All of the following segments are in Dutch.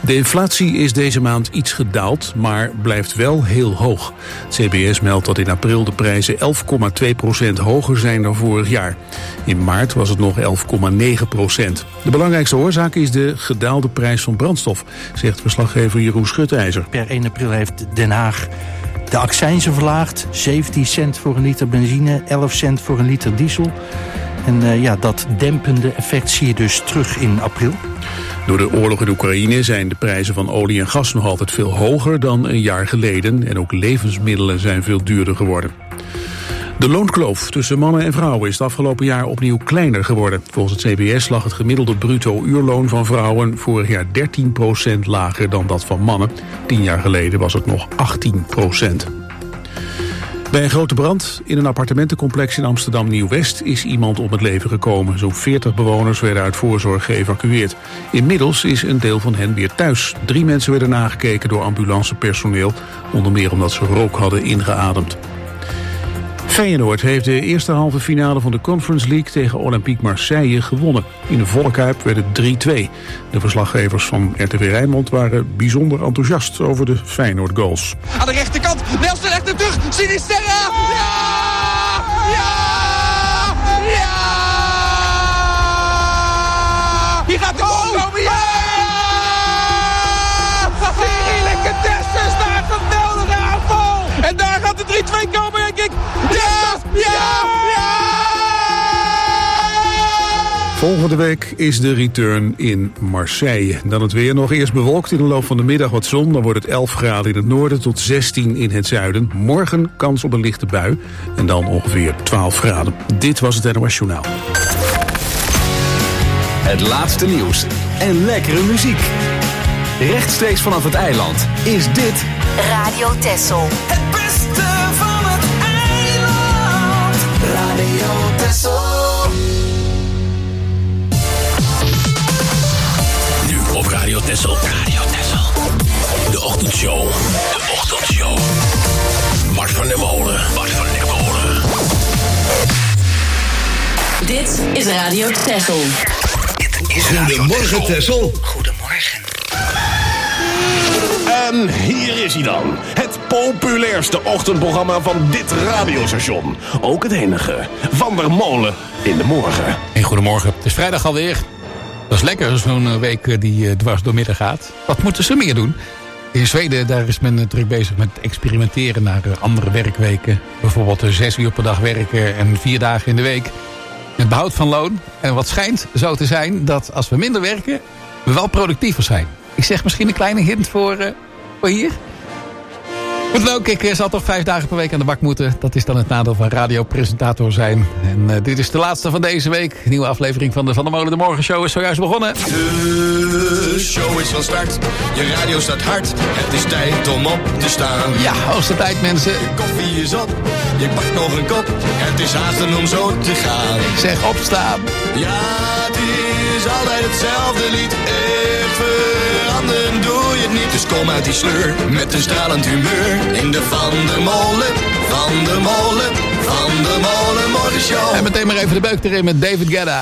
De inflatie is deze maand iets gedaald, maar blijft wel heel hoog. Het CBS meldt dat in april de prijzen 11,2% hoger zijn dan vorig jaar. In maart was het nog 11,9%. De belangrijkste oorzaak is de gedaalde prijs van brandstof, zegt verslaggever Jeroen Schutijzer. Per 1 april heeft Den Haag de accijnzen verlaagd. 17 cent voor een liter benzine, 11 cent voor een liter diesel. En dat dempende effect zie je dus terug in april. Door de oorlog in Oekraïne zijn de prijzen van olie en gas nog altijd veel hoger dan een jaar geleden. En ook levensmiddelen zijn veel duurder geworden. De loonkloof tussen mannen en vrouwen is het afgelopen jaar opnieuw kleiner geworden. Volgens het CBS lag het gemiddelde bruto uurloon van vrouwen vorig jaar 13% lager dan dat van mannen. 10 jaar geleden was het nog 18%. Bij een grote brand in een appartementencomplex in Amsterdam Nieuw-West is iemand om het leven gekomen. Zo'n 40 bewoners werden uit voorzorg geëvacueerd. Inmiddels is een deel van hen weer thuis. 3 mensen werden nagekeken door ambulancepersoneel, onder meer omdat ze rook hadden ingeademd. Feyenoord heeft de eerste halve finale van de Conference League tegen Olympique Marseille gewonnen. In de volle Kuip werd het 3-2. De verslaggevers van RTV Rijnmond waren bijzonder enthousiast over de Feyenoord goals. Aan de rechterkant, Nelson legt hem terug, Sinisterra! Ja! Ja! Ja! Hier gaat de goal komen, ja! Heerlijke Dessers, daar een geweldige aanval! En daar gaat de 3-2 komen, denk ik! Ja! Ja! Ja! Volgende week is de return in Marseille. Dan het weer nog eerst bewolkt, in de loop van de middag wat zon. Dan wordt het 11 graden in het noorden tot 16 in het zuiden. Morgen kans op een lichte bui en dan ongeveer 12 graden. Dit was het NOS Journaal. Het laatste nieuws en lekkere muziek. Rechtstreeks vanaf het eiland is dit Radio Texel. Het beste van het eiland. Radio Texel. Nu op Radio Texel. Radio Texel. De ochtendshow. De ochtendshow. Bart van der Molen. Bart van der Molen. Dit is Radio Texel. Goedemorgen Texel. Goedemorgen. En hier is hij dan. Het populairste ochtendprogramma van dit radiostation. Ook het enige. Van der Molen in de morgen. Hey, goedemorgen. Het is vrijdag alweer. Dat is lekker, zo'n week die dwars door midden gaat. Wat moeten ze meer doen? In Zweden daar is men druk bezig met experimenteren naar andere werkweken. Bijvoorbeeld 6 uur per dag werken en 4 dagen in de week. Met behoud van loon. En wat schijnt zo te zijn dat als we minder werken, we wel productiever zijn. Ik zeg misschien een kleine hint voor hier. Goed leuk, ik zal toch 5 dagen per week aan de bak moeten. Dat is dan het nadeel van radiopresentator zijn. En dit is de laatste van deze week. Een nieuwe aflevering van de Van der Molen de Morgenshow is zojuist begonnen. De show is van start. Je radio staat hard. Het is tijd om op te staan. Ja, hoogste tijd mensen. Je koffie is op. Je pakt nog een kop. Het is haasten om zo te gaan. Ik zeg opstaan. Ja, het is altijd hetzelfde lied. Veranderen doe je het niet. Dus kom uit die sleur met een stralend humeur. In de Van der Molen, Van der Molen, Van der Molen Morgenshow. En meteen maar even de beuk erin met David Guetta.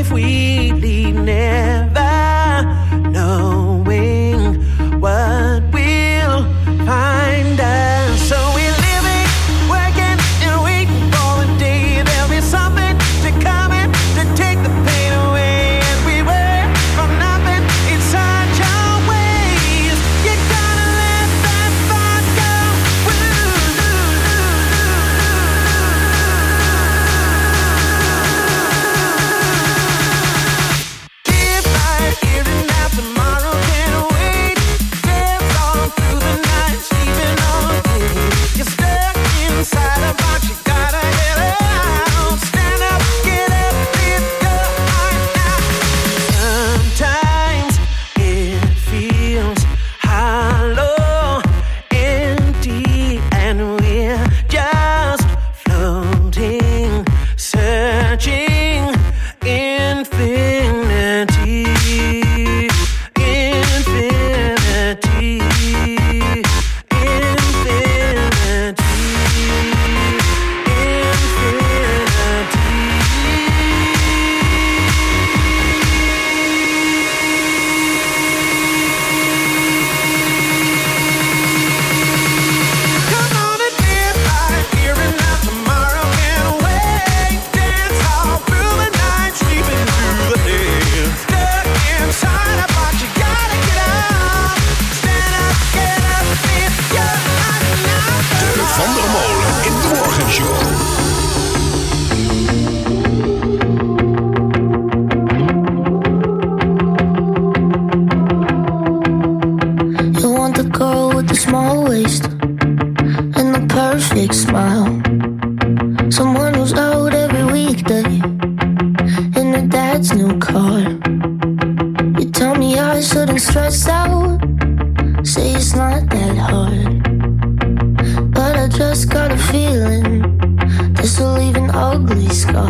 if we leave, never knowing what we'll find us. So we're living, working, and waiting for the day there'll be something to come in to take the pain away. And we were from nothing in such a ways. You gotta let that thought go. Live right here and now, tomorrow can't wait. Dance all through the night, sleeping all day. You're stuck inside a box, you gotta get out. Stand up, get up, live your life now. Sometimes it feels hollow, empty, and we're just floating, searching infinity, infinity, come on and live right here and now, tomorrow can't wait. Dance all through the night, sleeping through the day. Stuck inside a box, you gotta get out. Stand up, get up, live your life now. De Van der Molen in de Morgenshow. You want the girl with the small waist and the perfect smile. Someone who's out every weekday in her dad's new car. You tell me I shouldn't stress out, say it's not that hard. But I just got a feeling this will leave an ugly scar.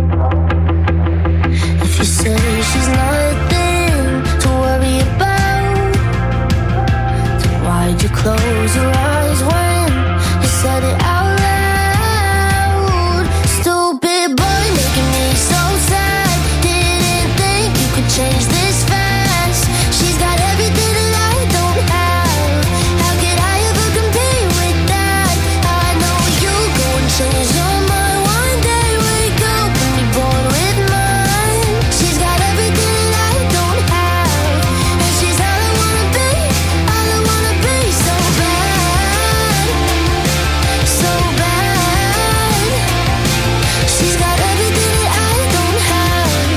If you say she's nothing to worry about, then why'd you close your eyes when you said it out loud? Stupid boy making me so sad. Didn't think you could change this fast. She's got everything that I don't have. How could I ever compete with that? I know you go and change your mind one day. Wake up and be bored with mine. She's got everything that I don't have, and she's all I wanna be, all I wanna be. So bad, so bad. She's got everything that I don't have.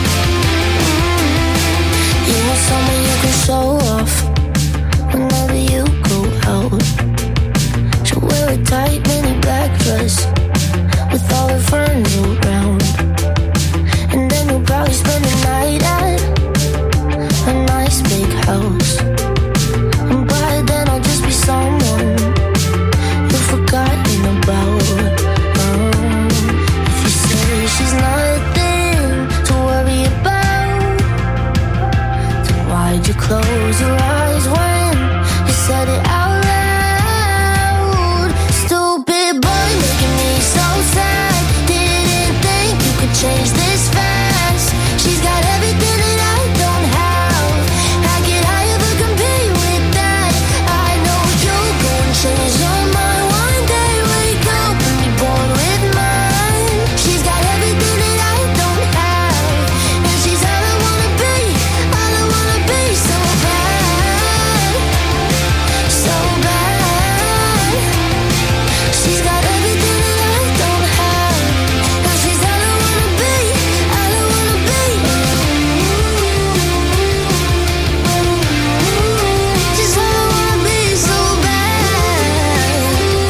You want someone you can show off whenever you go out. She'll wear a tight mini black dress with all her friends around, and then you'll probably spend the night at a nice big house. And by then I'll just be someone you've forgotten about. If you say she's nothing to worry about, then why'd you close your eyes when you said it out loud? Stupid boy making me so sad. Didn't think you could change this fast. She's got everything that I don't have. How could I ever compete with that? I know you'll go and change your mind one day. Wake up and be bored with mine. She's got everything that I don't have, and she's all I wanna be, all I wanna be. So bad, so bad. She's got everything that I don't have, and she's all I wanna be, all I wanna be. She's all I wanna be, so bad.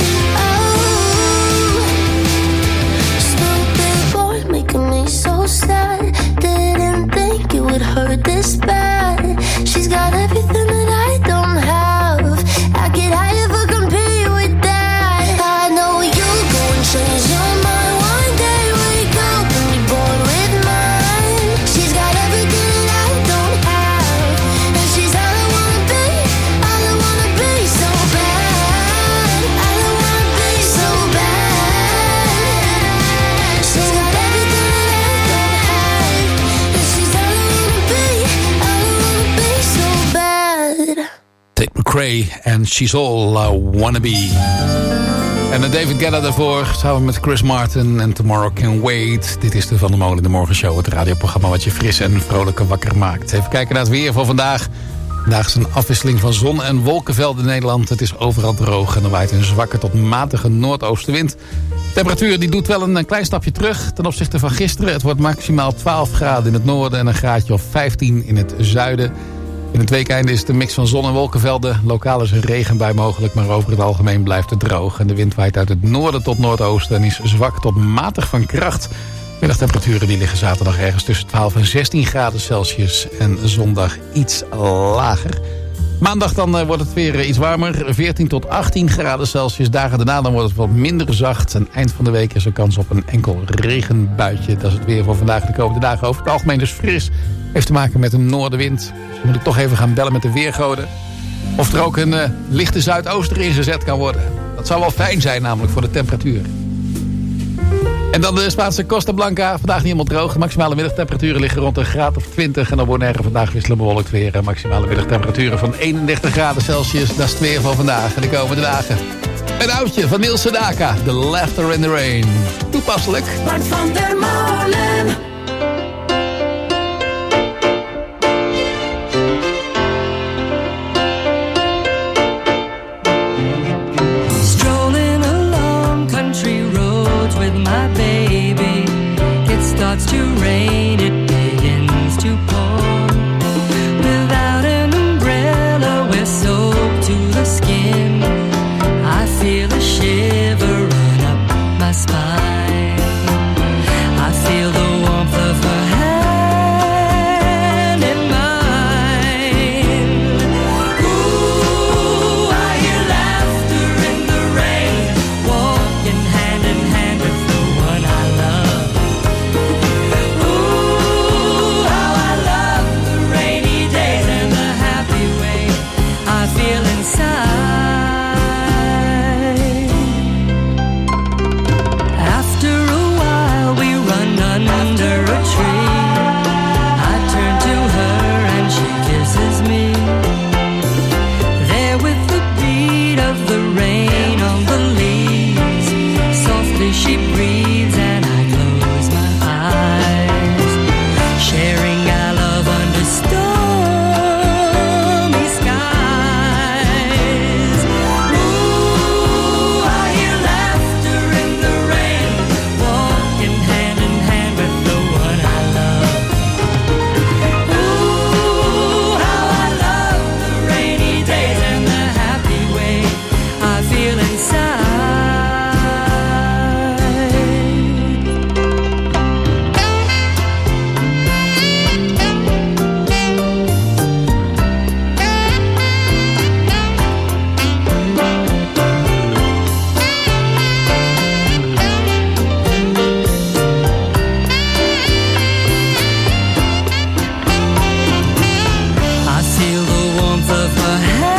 Oh, stupid boy making me so sad. Didn't think it would hurt this bad. She's got everything that I don't have. How could I ever compete with that? I know you'll go and change your mind one day. Wake up and be bored with mine. She's got everything that I don't have, and she's all I wanna be, all I wanna be. So bad, all I wanna be. So bad. She's got everything that I don't have, Gray en She's All I Wanna Be. En David Guetta daarvoor, samen met Chris Martin en Tomorrow Can Wait. Dit is de Van der Molen in de Morgenshow, het radioprogramma wat je fris en vrolijk wakker maakt. Even kijken naar het weer van vandaag. Vandaag is een afwisseling van zon- en wolkenvelden in Nederland. Het is overal droog en er waait een zwakke tot matige noordoostenwind. De temperatuur die doet wel een klein stapje terug ten opzichte van gisteren. Het wordt maximaal 12 graden in het noorden en een graadje of 15 in het zuiden. In het weekeinde is het een mix van zon- en wolkenvelden. Lokaal is een regenbui mogelijk, maar over het algemeen blijft het droog. En de wind waait uit het noorden tot noordoosten en is zwak tot matig van kracht. Middagtemperaturen die liggen zaterdag ergens tussen 12 en 16 graden Celsius. En zondag iets lager. Maandag dan wordt het weer iets warmer. 14 tot 18 graden Celsius. Dagen daarna dan wordt het wat minder zacht. En eind van de week is er kans op een enkel regenbuitje. Dat is het weer voor vandaag de komende dagen. Over het algemeen dus fris. Heeft te maken met een noordenwind. Dus moet ik toch even gaan bellen met de weergoden. Of er ook een lichte zuidooster in gezet kan worden. Dat zou wel fijn zijn namelijk voor de temperatuur. En dan de Spaanse Costa Blanca. Vandaag niet helemaal droog. De maximale middagtemperaturen liggen rond een graad of 20. En dan Bonaire vandaag wisselen bewolkt weer. Maximale middagtemperaturen van 31 graden Celsius. Dat is het weer van vandaag en de komende dagen. Een oudje van Niels Sedaka. The Laughter in the Rain. Toepasselijk. Bart van der Molen. Strolling along country roads with my baby. It starts to rain, it begins to pour. Without an umbrella, we're soaked to the skin. I feel a shiver run up my spine. I feel the warmth of her hand in mine. Ooh, I hear laughter in the rain, walking hand in hand with the one I love. Ooh, how I love the rainy days and the happy way I feel inside. After a while we run under a tree. I turn to her and she kisses me. There with the beat of the rain on the leaves, softly she breathes and I close my eyes. Sharing our love under stormy skies. Ooh, I hear laughter in the rain, walking hand in hand with the one I love. Ooh, how I love the rainy days and the happy way I feel inside. I feel the warmth of her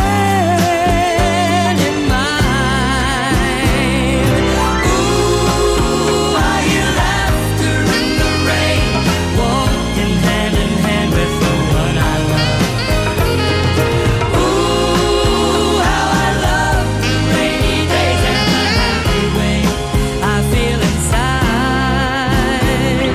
hand in mine. Ooh, I hear laughter in the rain, walking hand in hand with the one I love. Ooh, how I love the rainy days and the happy way I feel inside.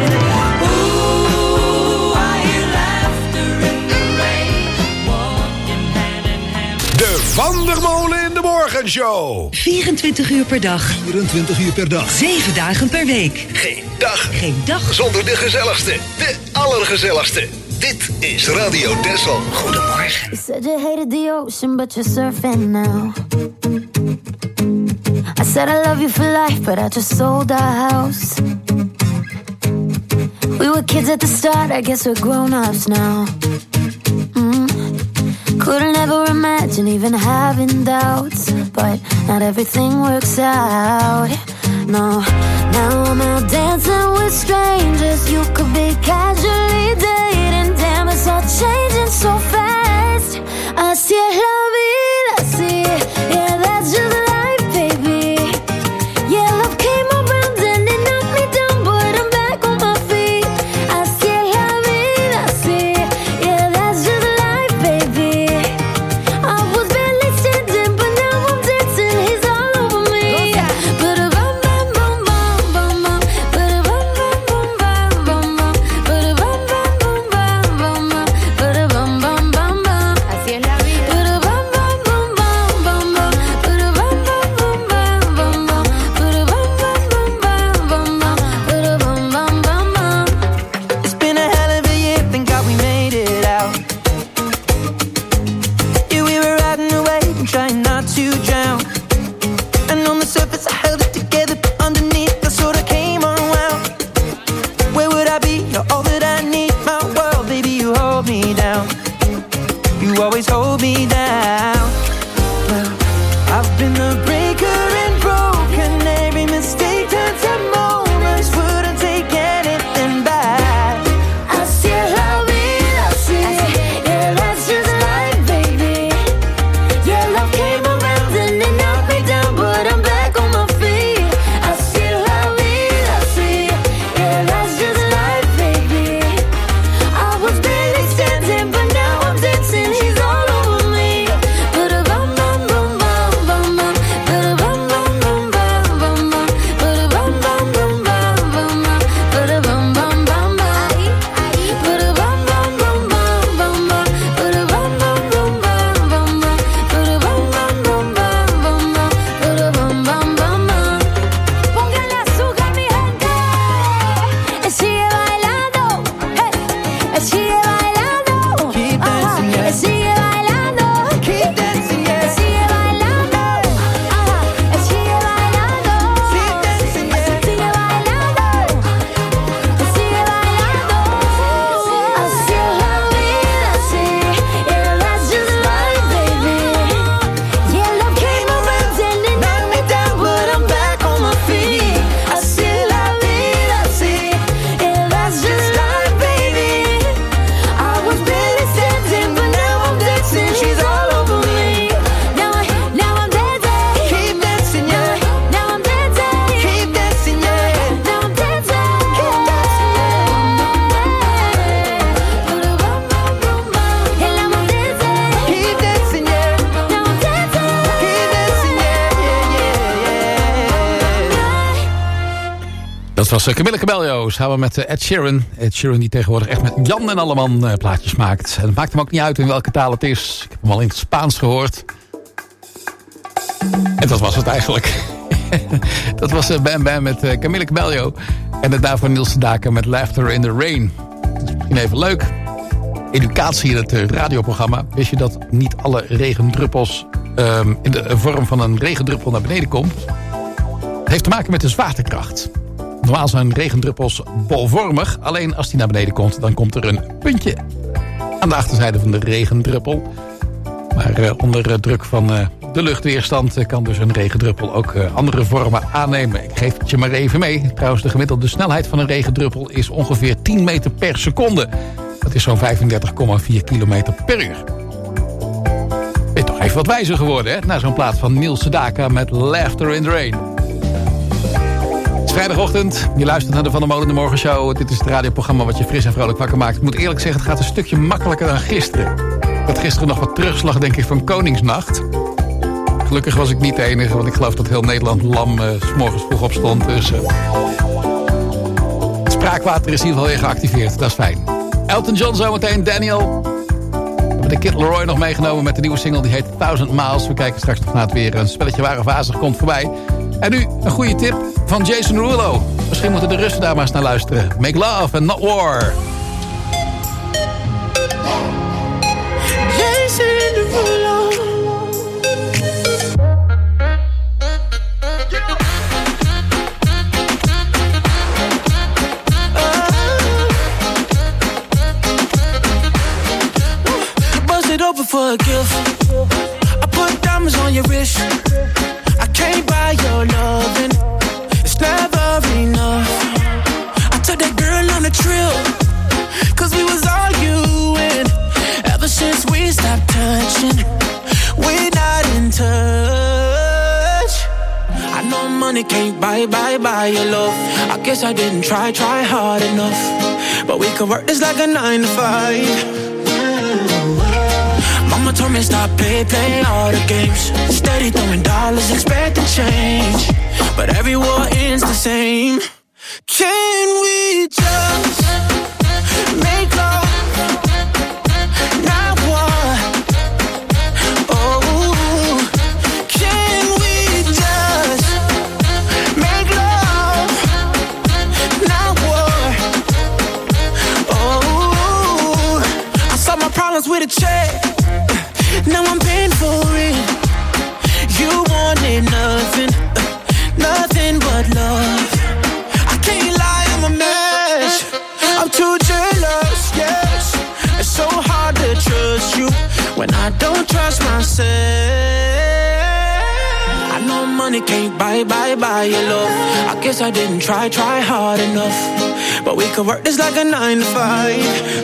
Ooh, I hear laughter in the rain, walking hand in hand. De Van der Molen in de Morgenshow. 24 uur per dag. 24 uur per dag. 7 dagen per week. Geen dag. Geen dag zonder de gezelligste. De allergezelligste. Dit is Radio Texel. Goedemorgen. You said you hated the ocean, but you're surfing now. I said I love you for life, but I just sold our house. We were kids at the start, I guess we're grown-ups now. Couldn't ever imagine even having doubts, but not everything works out. No, now I'm out dancing with strangers. You could be casually dating. Damn, it's all changing so fast. Así es la vida, sí. Yeah, that's just life, baby. Yeah, love came around and it knocked me down, but I'm back on my feet. Así es la vida, sí. Yeah, that's just life, baby. I was barely You're all that I need, my world, baby, you hold me down. You always hold me down. Well, I've been the breaker and broken. Every mistake turns to moments. Wouldn't take anything back. I still love it, I see. Yeah, that's just life, baby. Yeah, love came around and it knocked me down, but I'm back on my feet. I still love it, I see. Yeah, that's just life, baby. I was barely standing, but now I'm dancing. She's all over me. But a bum bum bum bum bum bum. But a bum bum bum bum bum bum. But a bum bum bum bum bum bum. But a bum bum bum bum. But a bum bum bum bum bum bum. But a bum bum bum bum bum bum. But a bum bum bum bum bum bum. But a bum bum bum bum. Póngale azúcar, mi gente. Sigue bailando. Hey. Sigue bailando. Keep dancing, yeah. Sigue bailando. Keep dancing, yeah. Sigue bailando. Sigue bailando. Keep dancing, yeah. Sigue bailando. Sigue bailando. I still love it, I see. Yeah, that's just life, baby. Yeah, love came around and it knocked me down, but I'm back on my feet. I still love it, I see. Yeah, that's just life, baby. I was barely standing, but now I'm dancing. She's all over me. Now I'm dancing. Keep dancing, yeah. Now I'm dancing. Keep dancing, yeah. Now I'm dancing. Keep dancing, yeah. Put a bum bum bum bum. And now I'm dancing. Keep dancing, yeah. Now I'm dancing. Keep dancing, yeah. Dat was Camille Cabello samen met Ed Sheeran. Ed Sheeran die tegenwoordig echt met Jan en Alleman plaatjes maakt. En het maakt hem ook niet uit in welke taal het is. Ik heb hem al in het Spaans gehoord. En dat was het eigenlijk. Dat was Bam Bam met Camille Cabello. En daarvoor Niels Sedaka met Laughter in the Rain. Dat is misschien even leuk. Educatie in het radioprogramma. Wist je dat niet alle regendruppels in de vorm van een regendruppel naar beneden komt? Het heeft te maken met de zwaartekracht. Normaal zijn regendruppels bolvormig. Alleen als die naar beneden komt, dan komt er een puntje aan de achterzijde van de regendruppel. Maar onder druk van de luchtweerstand kan dus een regendruppel ook andere vormen aannemen. Ik geef het je maar even mee. Trouwens, de gemiddelde snelheid van een regendruppel is ongeveer 10 meter per seconde. Dat is zo'n 35,4 kilometer per uur. Ben je toch even wat wijzer geworden, hè? Na zo'n plaat van Niels Sedaka met Laughter in the Rain. Vrijdagochtend, je luistert naar de Van der Molen de Morgenshow. Dit is het radioprogramma wat je fris en vrolijk wakker maakt. Ik moet eerlijk zeggen, het gaat een stukje makkelijker dan gisteren. Ik had gisteren nog wat terugslag, denk ik, van Koningsnacht. Gelukkig was ik niet de enige, want ik geloof dat heel Nederland lam 's morgens vroeg opstond. Dus het spraakwater is in ieder geval weer geactiveerd, dat is fijn. Elton John zometeen, Daniel. We hebben de Kid Laroi nog meegenomen met de nieuwe single, die heet 1000 Miles. We kijken straks nog naar het weer. Een spelletje waar of wazig komt voorbij. En nu een goede tip van Jason Derulo. Misschien moeten de Russen daar maar eens naar luisteren. Make love and not war. Jason Derulo. Bust it open for a gift. I put diamonds on your wrist. I can't buy your loving. It's never enough. I took that girl on a trip. 'Cause we was arguing. Ever since we stopped touching, we're not in touch. I know money can't buy your love. I guess I didn't try hard enough. But we could work this like a 9 to 5. Mama told me stop play all the games. Steady throwing dollars, expecting change. But every war ends the same. Can we just make love, not war? Oh, can we just make love, not war? Oh, I solve my problems with a check. Now I'm paying for it. You wanted nothing, nothing but love. I can't lie, I'm a mess. I'm too jealous, yes. It's so hard to trust you when I don't trust myself. I know money can't buy your love. I guess I didn't try hard enough. But we could work this like a 9 to 5.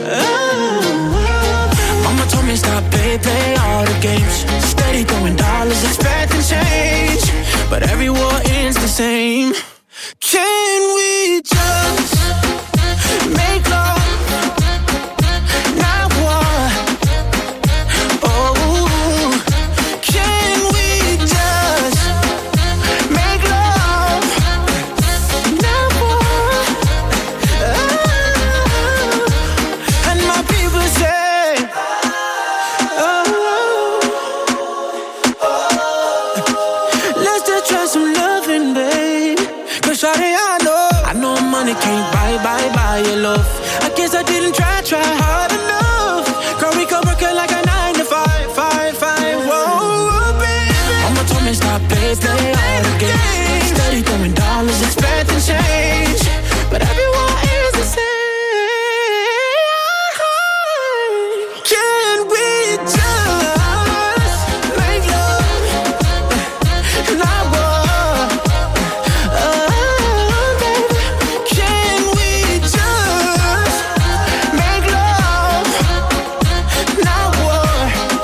Mama told me stop, play all the games. Steady throwing dollars, expecting change. But every war ends the same. Can we just make love? Not war. Oh, can we just make love? Not war. Oh, and my people say, let's just try some loving, babe. Cause shawty, I know money can't buy your love. I guess I didn't try hard enough. Girl, we could work it like a 9 to 5. Whoa, baby. Mama told me stop, play all the games. Steady throwing dollars, expecting change. But everyone is the same. Can we just make love? Not war. Baby, can we just make love? Not war.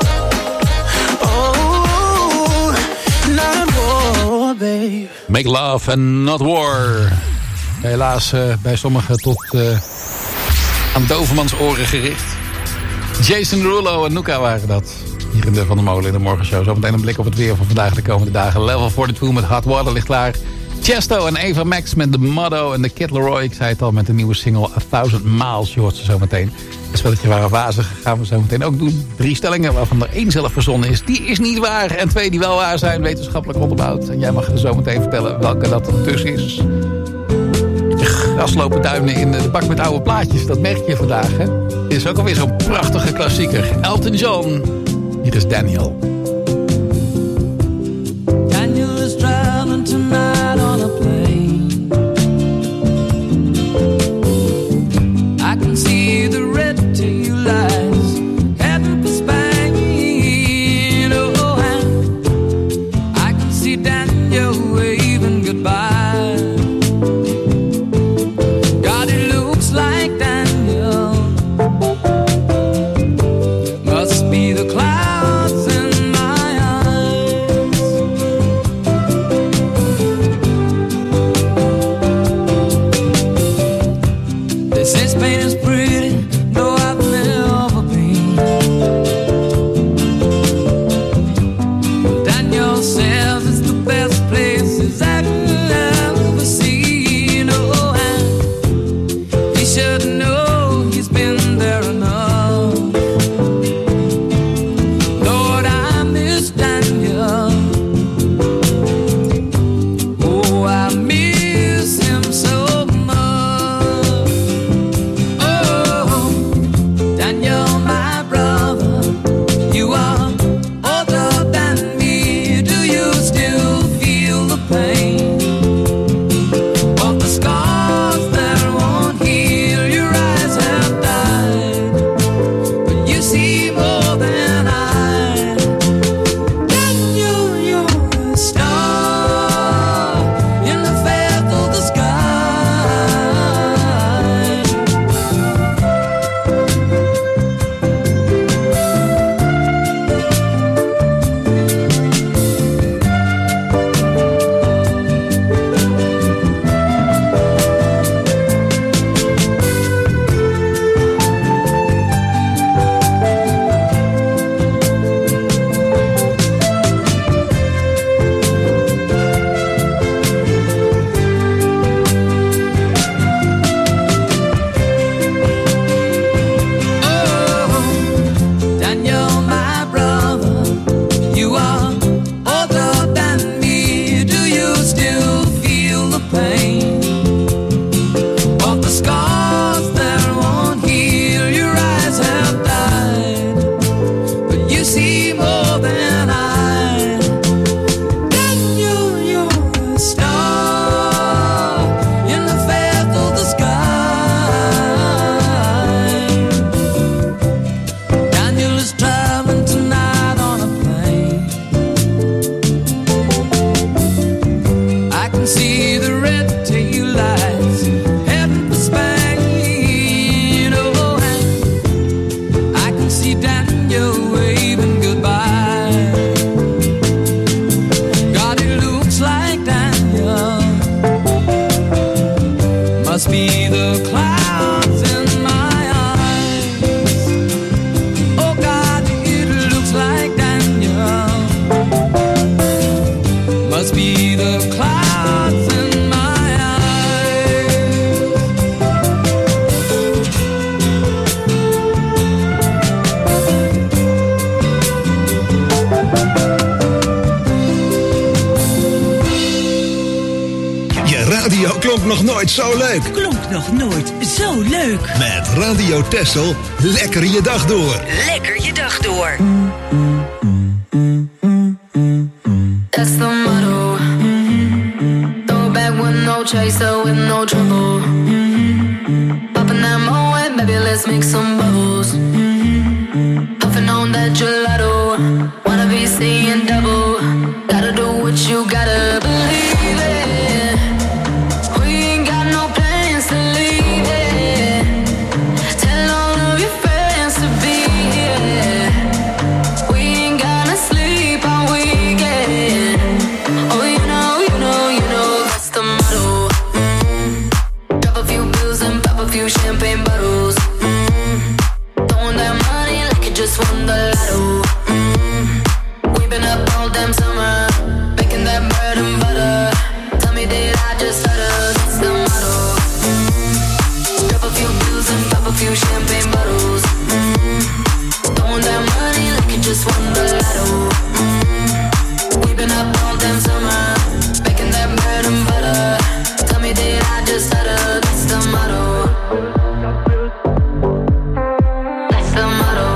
Oh, not war, babe. Make love and not war. Helaas bij sommigen tot aan Dovermans oren gericht. Jason Derulo en Nuka waren dat. Hier in de Van der Molen in de morgenshow. Zometeen een blik op het weer van vandaag de komende dagen. Level 42 met Hot Water ligt klaar. Chesto en Eva Max met The Motto en The Kid Laroi. Ik zei het al, met de nieuwe single 1000 Miles. Je hoort ze zometeen. Een spelletje waar wazig gaan we zometeen ook doen. 3 stellingen waarvan er 1 zelf verzonnen is. Die is niet waar. En 2 die wel waar zijn, wetenschappelijk onderbouwd. En jij mag zometeen vertellen welke dat dus is. De graslopen duinen in de bak met oude plaatjes. Dat merk je vandaag, hè? Dit is ook alweer zo'n prachtige klassieker. Elton John. Hier is Daniel. Daniel is traveling tonight on a plane. I can see the red tail lights heading for Spain. Oh, and I can see Daniel waving goodbye. God, it looks like Daniel must be the clouds in my eyes. They say Spain is pretty, though I've never been. Daniel says it's the best places I've ever seen. Oh, and he should know he's been there enough. Lord, I miss Daniel. Oh, I miss him so much. Oh, klonk nog nooit zo leuk. Klonk nog nooit zo leuk. Met Radio Texel, lekker je dag door. Lekker je dag door. That's the motto. Throw back with no chaser, with no trouble. Popping that moe, baby, let's make some bubbles. Puffing on that gelato. Wanna be seeing double. Gotta do what you gotta believe it. We ain't got no plans to leave it. Tell all of your friends to be here. We ain't gonna sleep all weekend. Oh, you know, that's the motto. Drop a few bills and pop a few champagne bottles. Throwing that money like you just won the lotto. We've been up all damn summer, baking that bread and butter. Tell me, did I just stutter? That's the motto. Drop a few bills and pop a few champagne bottles. Throwing that money like you just won the lotto. We've been up all damn summer, baking that bread and butter. Tell me, did I just stutter? That's the motto. That's the motto.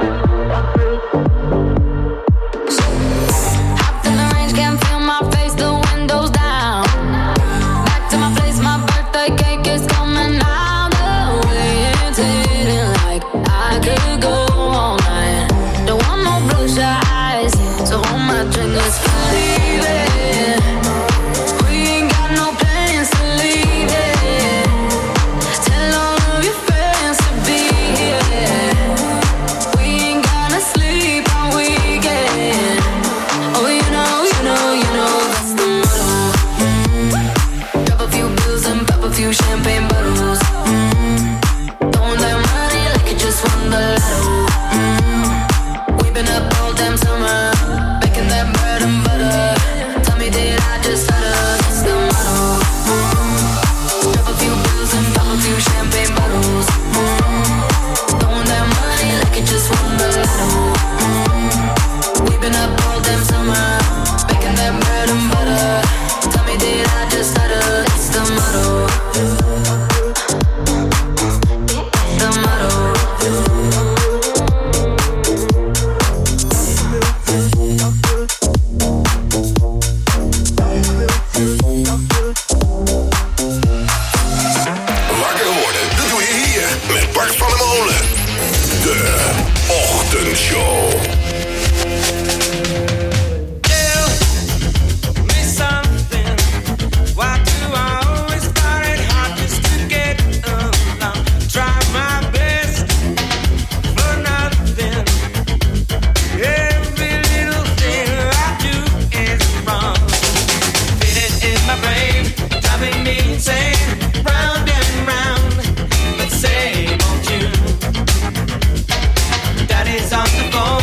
Hopped in the range, can't feel my face, the windows down. Back to my place, my birthday cake is coming out. The way it's hitting, like I could go all night. Don't want no bloodshot eyes, so hold my drink, let's believe it. We ain't got no plans to leave it. Tell all of your friends to be here. We ain't gonna sleep all weekend. Oh, you know, that's the motto. Drop a few bills and pop a few champagne bottles. Throwing that money like you just won the lotto. We've been up all damn summer, baking that bread and butter. Tell me, did I just stutter? That's the motto. Drop a few bills and pop a few champagne bottles. Throwing that money like you just won the lotto. We've been up all damn summer, baking that bread and butter. Tell me, did I just stutter? That's the motto. That's the motto. Wakker worden, dat doe je hier met Bart van der Molen. De Ochtendshow. Me something. Why do I always find it hard just to get along? Try my best for nothing. Every little thing I do is wrong. Fit it in my brain, driving me insane. Round and round, the same old tune. Daddy's on the phone.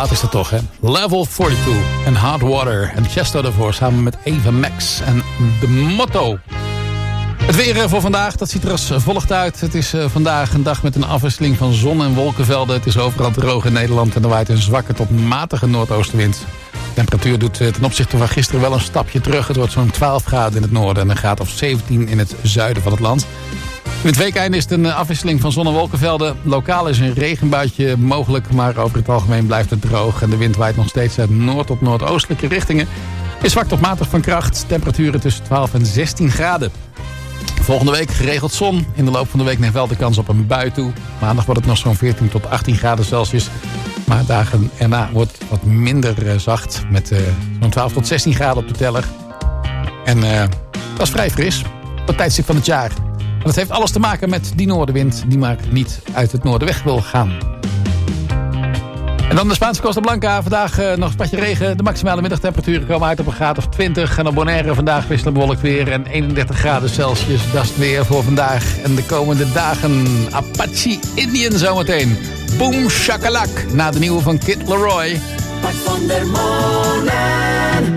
plaat is dat toch, hè? Level 42 en Hard Water en Chesto daarvoor samen met Eva Max en The Motto. Het weer voor vandaag, dat ziet er als volgt uit. Het is vandaag een dag met een afwisseling van zon en wolkenvelden. Het is overal droog in Nederland en er waait een zwakke tot matige noordoostenwind. De temperatuur doet ten opzichte van gisteren wel een stapje terug. Het wordt zo'n 12 graden in het noorden en een graad of 17 in het zuiden van het land. In het weekeinde is het een afwisseling van zon- en wolkenvelden. Lokaal is een regenbuitje mogelijk, maar over het algemeen blijft het droog. En de wind waait nog steeds uit noord- tot noordoostelijke richtingen. Is zwak tot matig van kracht. Temperaturen tussen 12 en 16 graden. Volgende week geregeld zon. In de loop van de week neemt wel de kans op een bui toe. Maandag wordt het nog zo'n 14 tot 18 graden Celsius. Maar dagen erna wordt het wat minder zacht. Met zo'n 12 tot 16 graden op de teller. En dat is vrij fris. Op het tijdstip van het jaar. En dat heeft alles te maken met die noordenwind die maar niet uit het noorden weg wil gaan. En dan de Spaanse Costa Blanca. Vandaag nog een spatje regen. De maximale middagtemperaturen komen uit op een graad of 20. En op Bonaire vandaag wisselen bewolkt weer. En 31 graden Celsius. Dat is het weer voor vandaag. En de komende dagen Apache Indian zometeen. Boom shakalak. Na de nieuwe van Kid Laroi. Bart van der Molen.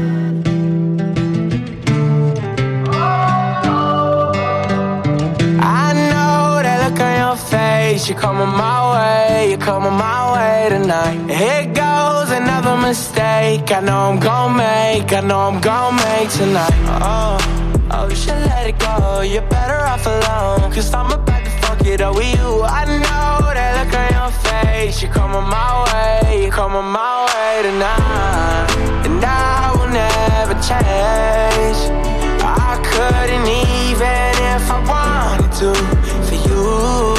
You're coming my way, you're coming my way tonight. Here goes another mistake I know I'm gon' make, I know I'm gon' make tonight. Oh, you should let it go, you're better off alone. Cause I'm about to fuck it up with you. I know that look on your face. You're coming my way, you're coming my way tonight. And I will never change. I couldn't even if I wanted to for you.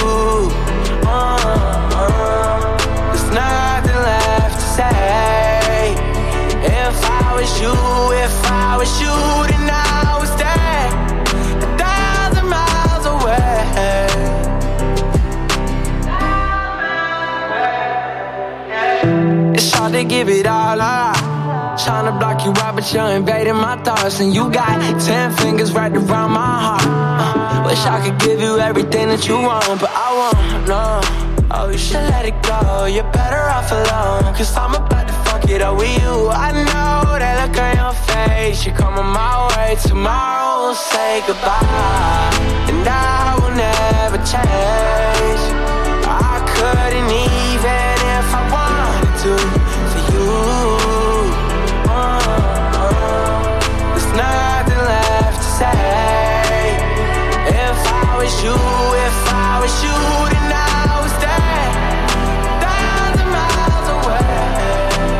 There's nothing left to say. If I was you, then I would stay 1,000 miles away. It's hard to give it all up. Trying to block you out, but you're invading my thoughts. And you got 10 fingers right around my heart. Wish I could give you everything that you want, but I won't, no. Oh, you should let it go, you're better off alone. Cause I'm about to fuck it up with you. I know that look on your face. You're coming my way, tomorrow we'll say goodbye. And I will never change. I couldn't even if I wanted to for you. There's nothing left to say. If I was you, then I would stay 1,000 miles away.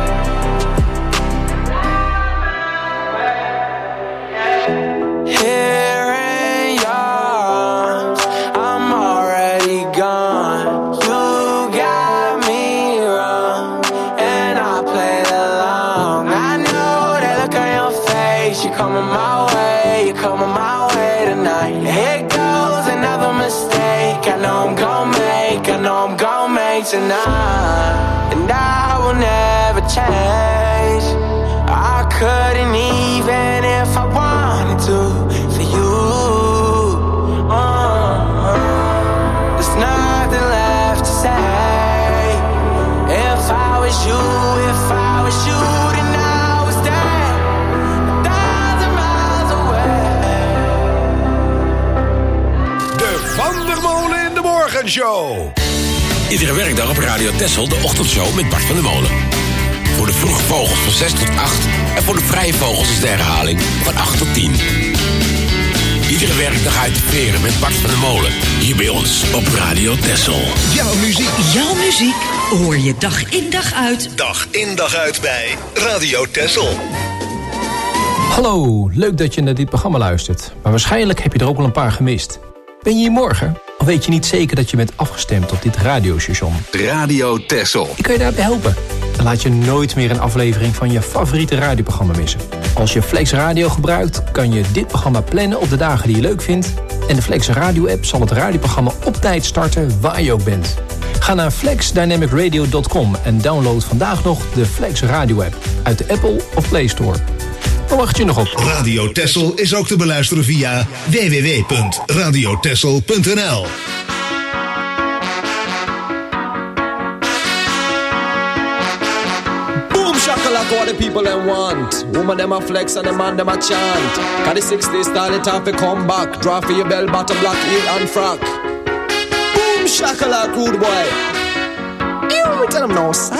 Here in your arms, I'm already gone. You got me wrong, and I played along. I know that look on your face. You're coming my way, you're coming my way tonight. Here goes another mistake I know I'm gon' make, I know I'm gon' make tonight. And I will never change. I couldn't even if I wanted to for you. There's nothing left to say. If I was you, then I would stay 1,000 miles away. De Van der Molen in de Morgenshow. Iedere werkdag op Radio Texel de ochtendshow met Bart van der Molen. Voor de vroege vogels van 6 tot 8 en voor de vrije vogels is de herhaling van 8 tot 10. Iedere werkdag uit te veren met Bart van der Molen. Hier bij ons op Radio Texel. Jouw muziek. Jouw muziek hoor je dag in dag uit. Dag in dag uit bij Radio Texel. Hallo, leuk dat je naar dit programma luistert. Maar waarschijnlijk heb je er ook al een paar gemist. Ben je hier morgen? Of weet je niet zeker dat je bent afgestemd op dit radiostation? Radio Texel. Ik kan je daarbij helpen. Dan laat je nooit meer een aflevering van je favoriete radioprogramma missen. Als je Flex Radio gebruikt, kan je dit programma plannen op de dagen die je leuk vindt. En de Flex Radio app zal het radioprogramma op tijd starten waar je ook bent. Ga naar flexdynamicradio.com en download vandaag nog de Flex Radio app uit de Apple of Play Store. Waar wacht je nog op? Radio Texel is ook te beluisteren via www.radiotexel.nl. exactly what the people them want. Woman them a flex and the man them a chant. Cause the 60s style it have to come back. Draw for your bell bottom black heel and frock. Boom shakalak rude boy. You tell them no sir.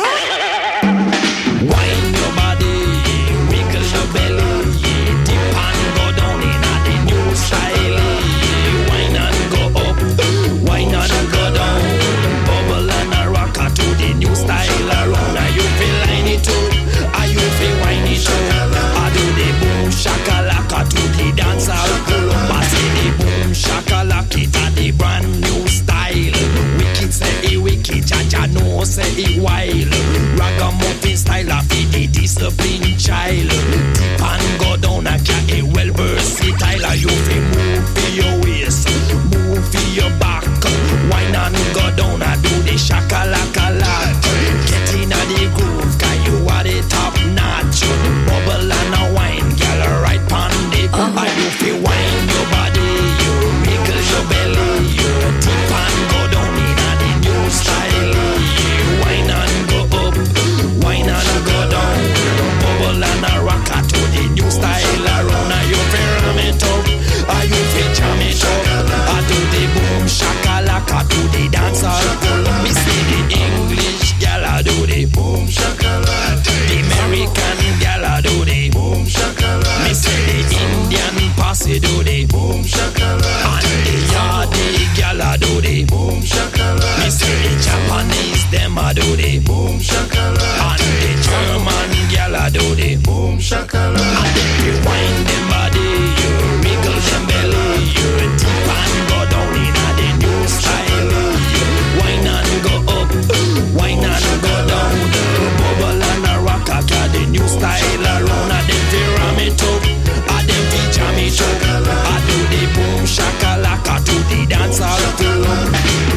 Wine your body, wiggle your belly, dip and go down in a the new style. Wine and go up, wine and go down. Bubble and a rocker to the new style around. Are you feel line it up? Are you feel wine it up? I do the boom shakalaka to the dance hall. I say the boom shakalaka it a the brand new style. Wicked say it wicked, Jaja no say it wild. Ragamuffin style of the disciplined child. Dip and go down and get a well versatile. You feel move for your waist, move for your back. Wine and go down and do the shakalaka lot. Get in the groove, cause you are the top notch. Bubble and a wine, girl right pon it. And you feel wine your body, you wiggle your belly. You dip and go down in the new style. Wine and go up, wine and go down. Bubble and a rocker to the new style around. Are you feel ram it up? Are you feel jam it up? I do the boom shakalaka to the dance hall. Me see the English gal I do the boom shakalaka. The American gal I do the boom shakalaka. Me see the Indian posse do the boom shakalaka. And the Yardi gal I do the boom shakalaka. Me see the Japanese them I do the boom shakalaka. And the German gal I do the boom shakalaka. And if you wind them body, you wiggle them belly, you dip and go down in the new style. Wine and go up, wine and go down. Bubble and a rocker, got the new style around. And them fi ram it up, and them fi jam it up. I do the boom shakalaka to the dance hall floor.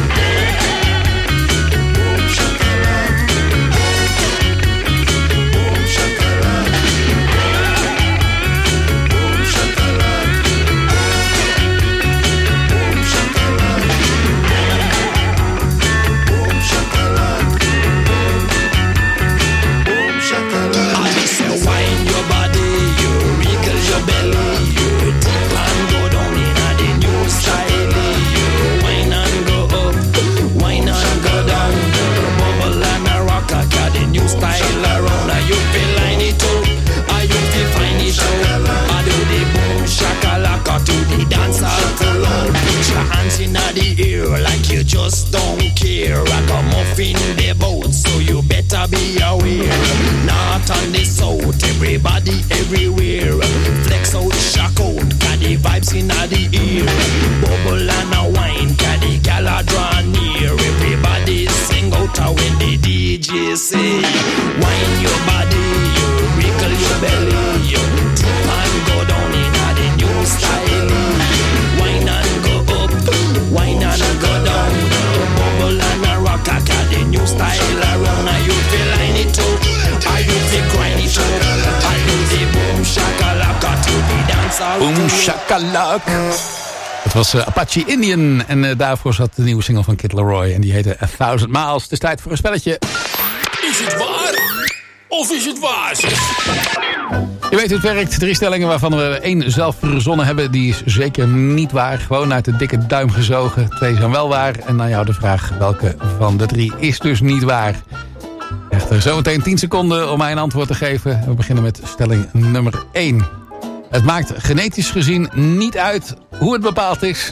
In the air like you just don't care. Ragamuffin the boat, so you better be aware. North and the south, everybody everywhere. Flex out, shock out, got the vibes in the air. Bubble and a wine, got the gala draw near. Everybody sing out when the DJ say, wine your body, you wiggle your belly, you dip and go down in the new style. Wine and go up, wine and go down. Bubble and a rock, I got the new style around. Are you feel line it up? Are you feel grind it up? Are you the boom shakalaka to the dance hall? Boom shakalaka. Het was Apache Indian en daarvoor zat de nieuwe single van Kid Laroi. En die heette 1000 Miles. Het is tijd voor een spelletje. Is het waar? Of is het waar, zeg? Je weet hoe het werkt. 3 stellingen waarvan we 1 zelf verzonnen hebben. Die is zeker niet waar. Gewoon uit de dikke duim gezogen. 2 zijn wel waar. En dan jou de vraag welke van de 3 is dus niet waar. Echter, zometeen 10 seconden om mij een antwoord te geven. We beginnen met stelling nummer 1. Het maakt genetisch gezien niet uit hoe het bepaald is.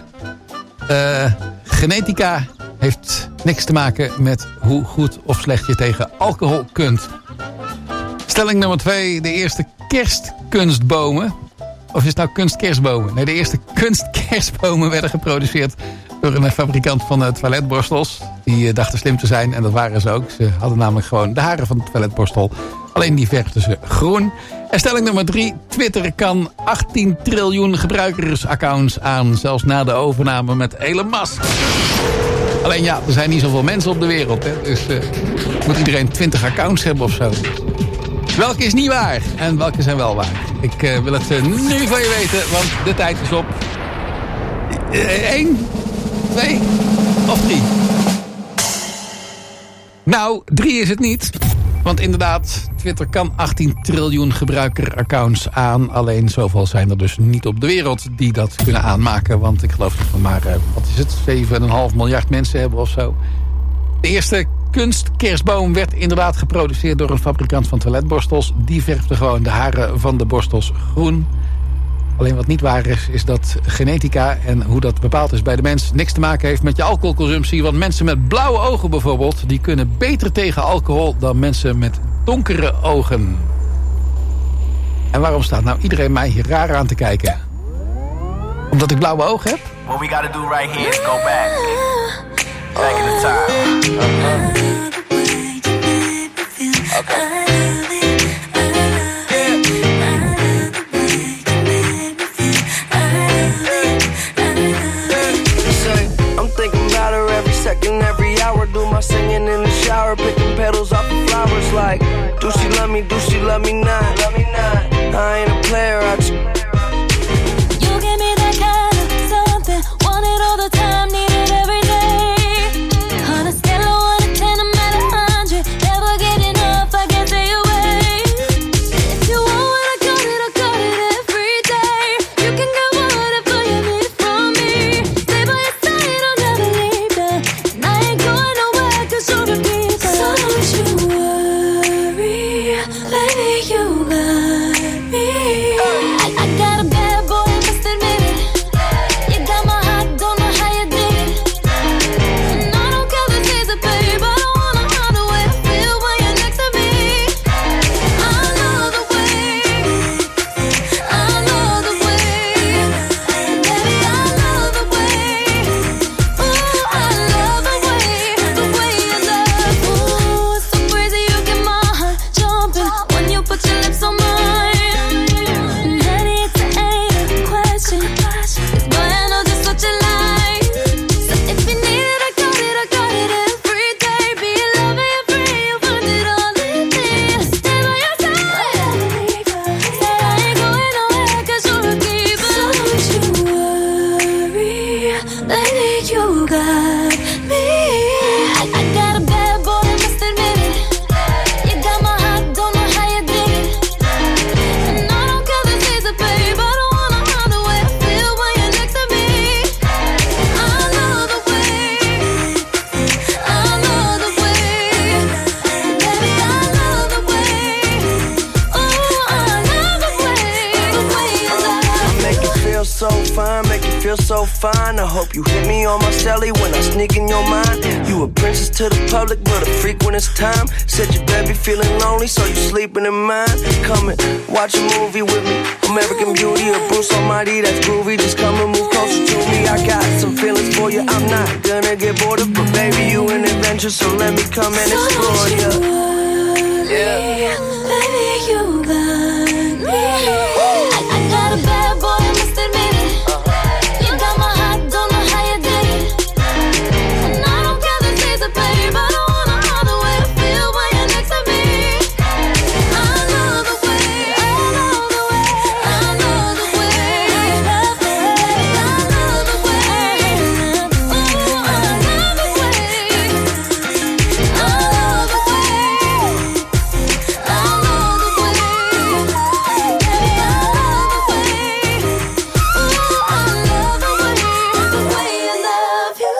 Genetica heeft niks te maken met hoe goed of slecht je tegen alcohol kunt. Stelling nummer 2. De eerste kerstkunstbomen. Of is het nou kunstkerstbomen? Nee, de eerste kunstkerstbomen werden geproduceerd door een fabrikant van toiletborstels. Die dachten slim te zijn en dat waren ze ook. Ze hadden namelijk gewoon de haren van de toiletborstel. Alleen die verfden ze groen. En stelling nummer 3. Twitter kan 18 triljoen gebruikersaccounts aan. Zelfs na de overname met Elon Musk. Alleen ja, er zijn niet zoveel mensen op de wereld. Hè? Dus moet iedereen 20 accounts hebben of zo. Welke is niet waar en welke zijn wel waar? Ik wil het nu van je weten, want de tijd is op. 1, 2 of 3? Nou, 3 is het niet. Want inderdaad, Twitter kan 18 triljoen gebruikeraccounts aan. Alleen zoveel zijn er dus niet op de wereld die dat kunnen aanmaken. Want ik geloof dat we maar, 7,5 miljard mensen hebben of zo. De eerste kunstkerstboom werd inderdaad geproduceerd door een fabrikant van toiletborstels. Die verfde gewoon de haren van de borstels groen. Alleen wat niet waar is dat genetica en hoe dat bepaald is bij de mens niks te maken heeft met je alcoholconsumptie. Want mensen met blauwe ogen bijvoorbeeld, die kunnen beter tegen alcohol dan mensen met donkere ogen. En waarom staat nou iedereen mij hier raar aan te kijken? Omdat ik blauwe ogen heb? What we gotta do right here is go back. Back in the time. Second every hour, do my singing in the shower, picking petals off the flowers. Like, do she love me? Do she love me not? Love me not. I ain't a player. You give me that kind of something, want it all the time, need it every day. On a scale of 1 to 10, I'm at 100. Never get enough, I can't stay away. If you want what I got it every day. You can get whatever you need from me. Stay by your side, I'll never leave you. And I ain't going nowhere, 'cause you're the keeper. So don't you worry, baby, you got me. I got a bad boy, must admit it. You got my heart, don't know how you did it. And I don't care if it's a babe, I don't wanna hide the way I feel when you're next to me. I love the way, I love the way, baby, I love the way. Ooh, I love the way you love. Ooh, it's so crazy, you get my heart jumping when you put your lips on mine. Daddy, it's ain't a question. It's boy, I know just what you like. So if you need it, I got it every day. Be your lover, you're free, you find it all in me. Stay by your side. Said I ain't going nowhere, 'cause you're a keeper. So don't you worry, lady, you got me. I got a bad boy, must admit it. You got my heart, don't know how you did it. And I don't care if it's a babe, I don't wanna hide the way I feel when you're next to me. I love the way, I love the way, baby, I love the way. Ooh, I love the way you love. Make it feel so fine, make it feel so fine. I hope you hit me on my celly when I sneak in your mind. You a princess to the public, but a freak when it's time. Said your baby feeling lonely, so you sleeping in mine. Come and watch a movie with me. American Beauty or Bruce Almighty, that's groovy. Just come and move closer to me. I got some feelings for you, I'm not gonna get bored of. But baby, you an adventure, so let me come and explore you. Yeah. Baby, you got me. I got a bad boy, must admit it. You got my heart, don't know how you did it. And I don't care if it's a babe, I don't wanna hide the way I feel when you're next to me. I love the way, I love the way, I love the way. Baby, I love the way. Ooh, I love the way. I love the way. I love the way. Baby, I love the way. Ooh, I love the way I love you.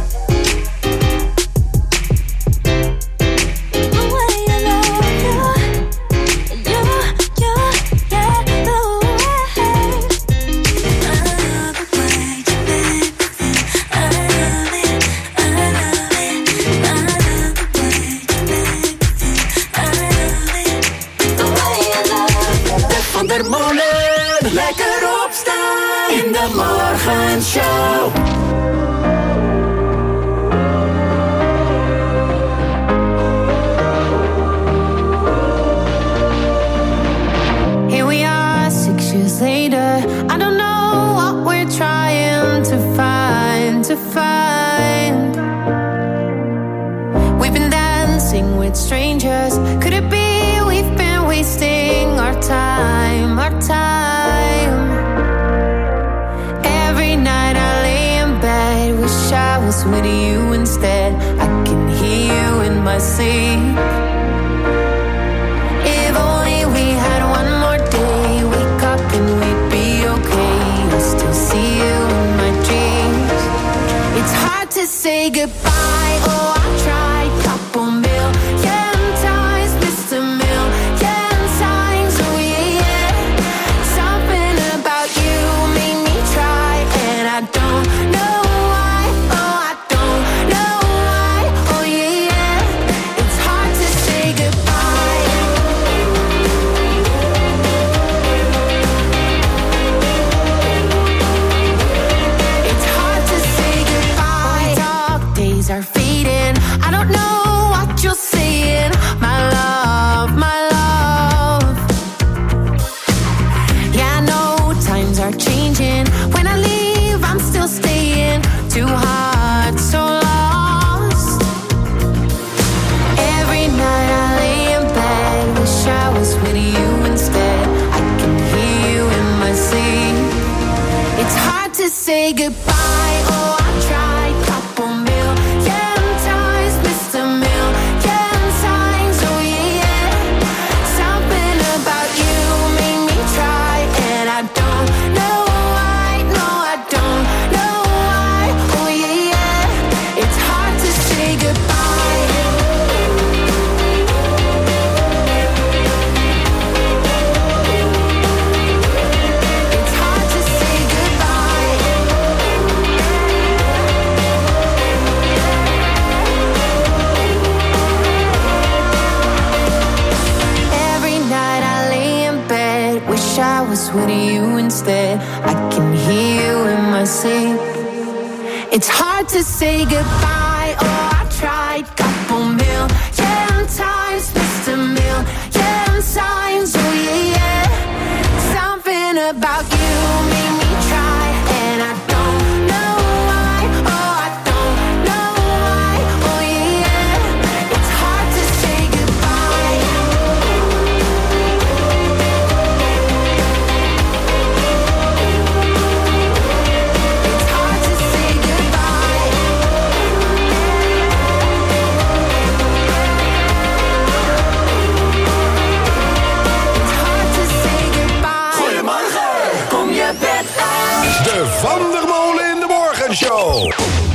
The way I love you. You, yeah, the way. I love the way you make me feel. I love it, I love it, I love the way you make me feel. I love it, the way I love you. Bert van der Molen, lekker opstaan in de morgenshow. Here we are 6 years later. I don't know what we're trying to find. We've been dancing with strangers. Could it be we've been wasting our time, our time? Every night I lay in bed, wish I was with you instead. I can hear you in my sleep. say goodbye. Oh, I tried couple million times, missed a million times. Oh yeah, yeah. Something about you made me try, and I don't know why. No, I don't know why. Oh yeah, yeah. It's hard to say goodbye. It's hard to say goodbye. Every night I lay in bed, wish I was with you instead. I can hear you in my sleep. It's hard to say goodbye. Oh, I tried couple million times, missed a million times. Oh yeah, yeah. Something about you made me try, and I don't know why. Oh, I don't know why. Oh yeah, yeah. It's hard to say goodbye. It's hard to say goodbye. It's hard to say goodbye. Goedemorgen, kom je bed uit. De Van der Molen in de Morgenshow.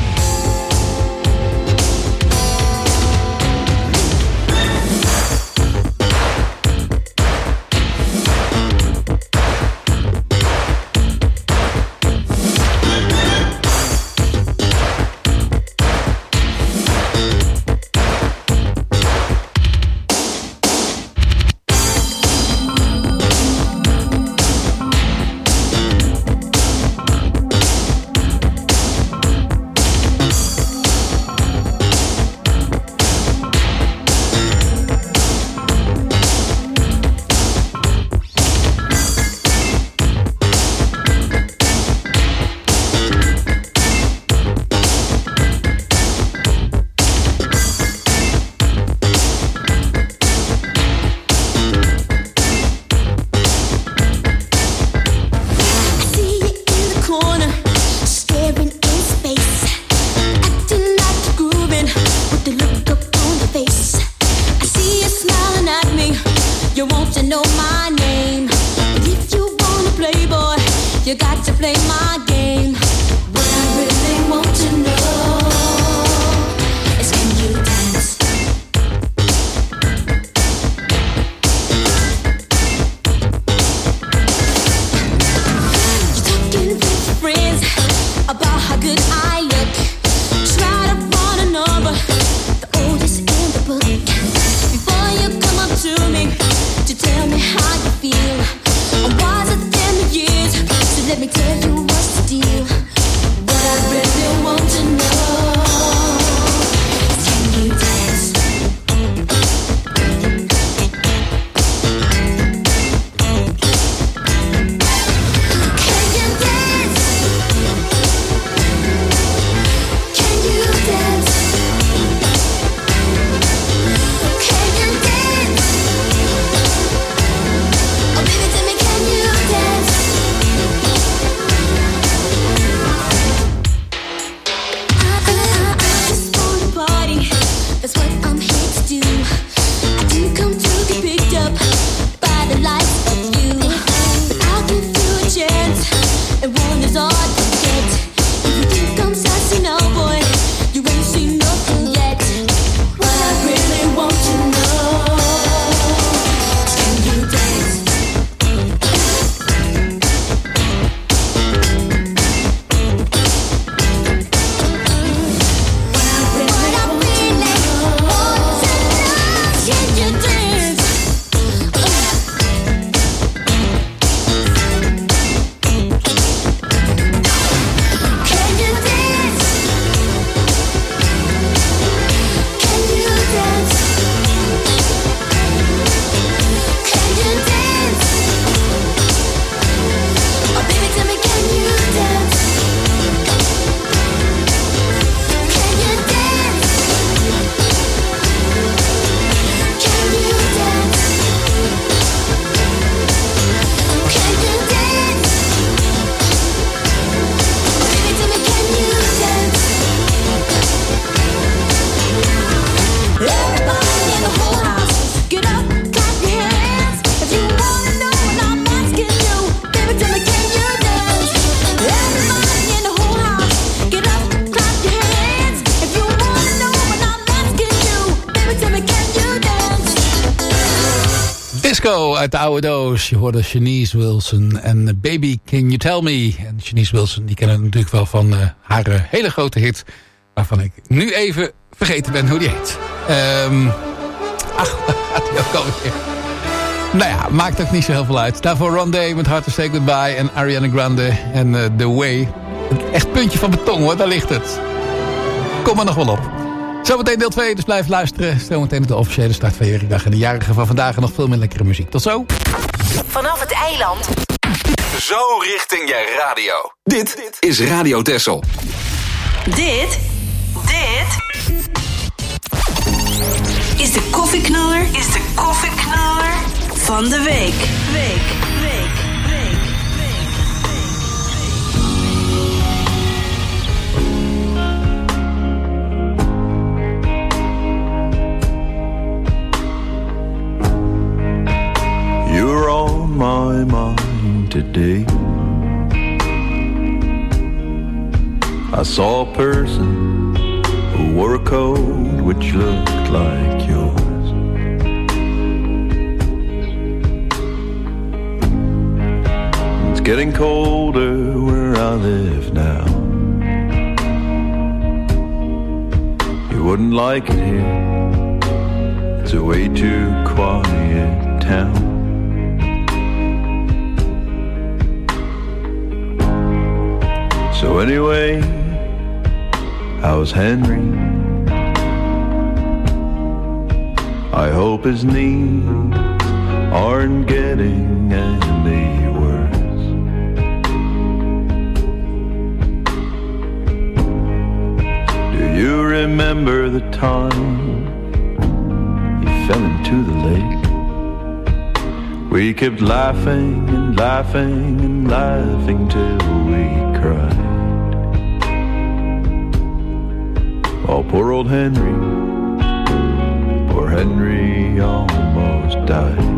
I see you in the corner, staring in space, acting like you're grooving with the look up on your face. I see you smiling at me, you want to know my name. But if you wanna play, boy, you got to play my game. What I really want to know is, can you dance? You're talking with your friends about how good I look. Try to run a number, the oldest in the book. Before you come up to me to tell me how you feel, I'm wiser than the years, so let me tell you what's the deal. What I really want to know is, can you dance? Can you dance? uit de oude doos. Je hoorde Shanice Wilson en Baby Can You Tell Me. En Shanice Wilson, die kennen we natuurlijk wel van haar hele grote hit. Waarvan ik nu even vergeten ben hoe die heet. Gaat die ook alweer. Nou ja, maakt ook niet zo heel veel uit. Daarvoor Rondé met Hard to Say Goodbye en Ariana Grande en The Way. Echt puntje van beton hoor, daar ligt het. Kom er nog wel op. Zometeen deel 2, dus blijf luisteren. Zometeen de officiële start van Jerikdag en de jarige van vandaag en nog veel meer lekkere muziek. Tot zo. Vanaf het eiland. Zo richting je radio. Dit is Radio Texel. Dit is de koffieknaller van de week. You're on my mind today. I saw a person who wore a coat which looked like yours. It's getting colder where I live now. You wouldn't like it here. It's a way too quiet town. So anyway, how's Henry? I hope his knees aren't getting any worse. Do you remember the time he fell into the lake? We kept laughing and laughing and laughing till we cried. Oh, poor old Henry, poor Henry almost died.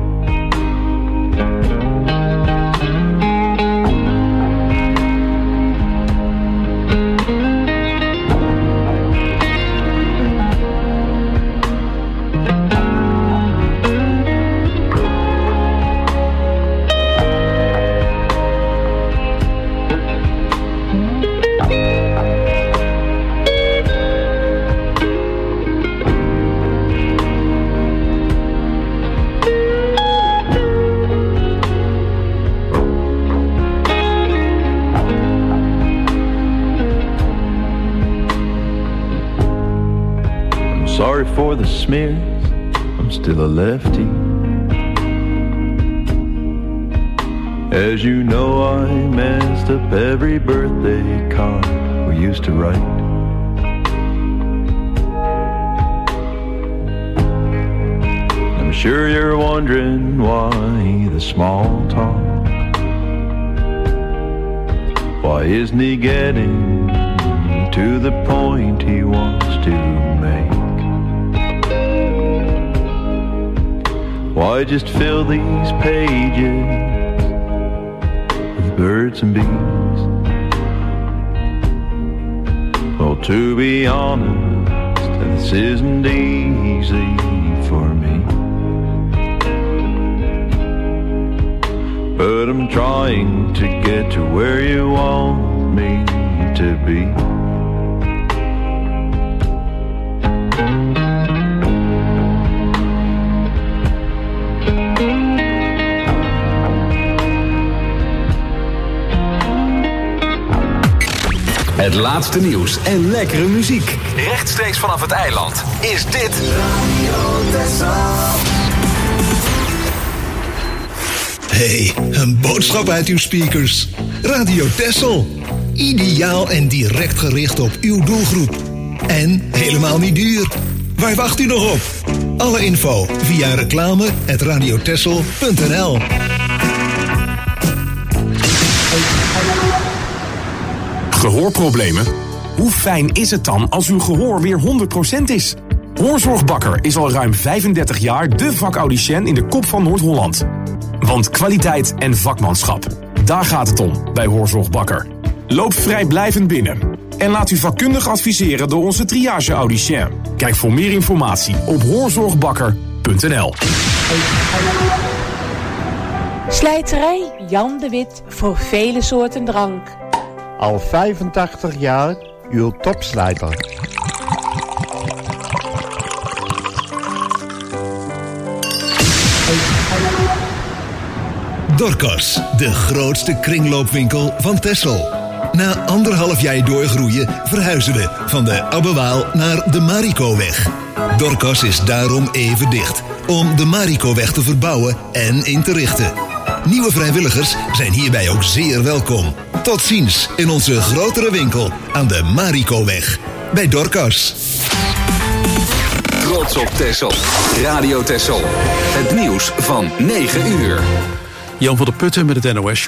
Sorry for the smears, I'm still a lefty. As you know, I messed up every birthday card we used to write. I'm sure you're wondering why the small talk. Why isn't he getting to the point he wants to make? Why just fill these pages with birds and bees? Well, to be honest, this isn't easy for me. But I'm trying to get to where you want me to be. Het laatste nieuws en lekkere muziek. Rechtstreeks vanaf het eiland is dit Radio Texel. Hey, een boodschap uit uw speakers. Radio Texel. Ideaal en direct gericht op uw doelgroep. En helemaal niet duur. Waar wacht u nog op? Alle info via reclame@radiotexel.nl. Gehoorproblemen? Hoe fijn is het dan als uw gehoor weer 100% is? Hoorzorg is al ruim 35 jaar de vakaudicien in de kop van Noord-Holland. Want kwaliteit en vakmanschap, daar gaat het om bij Hoorzorg Bakker. Loop vrijblijvend binnen en laat u vakkundig adviseren door onze triage-audicien. Kijk voor meer informatie op hoorzorgbakker.nl. Slijterij Jan de Wit voor vele soorten drank. Al 85 jaar uw topslijter. Dorcas, de grootste kringloopwinkel van Texel. Na 1,5 jaar doorgroeien verhuizen we van de Abbewaal naar de Marikoweg. Dorcas is daarom even dicht, om de Marikoweg te verbouwen en in te richten. Nieuwe vrijwilligers zijn hierbij ook zeer welkom. Tot ziens in onze grotere winkel aan de Marikoweg. Bij Dorcas. Trots op Texel. Radio Texel. Het nieuws van 9 uur. Jan van der Putten met het NOS.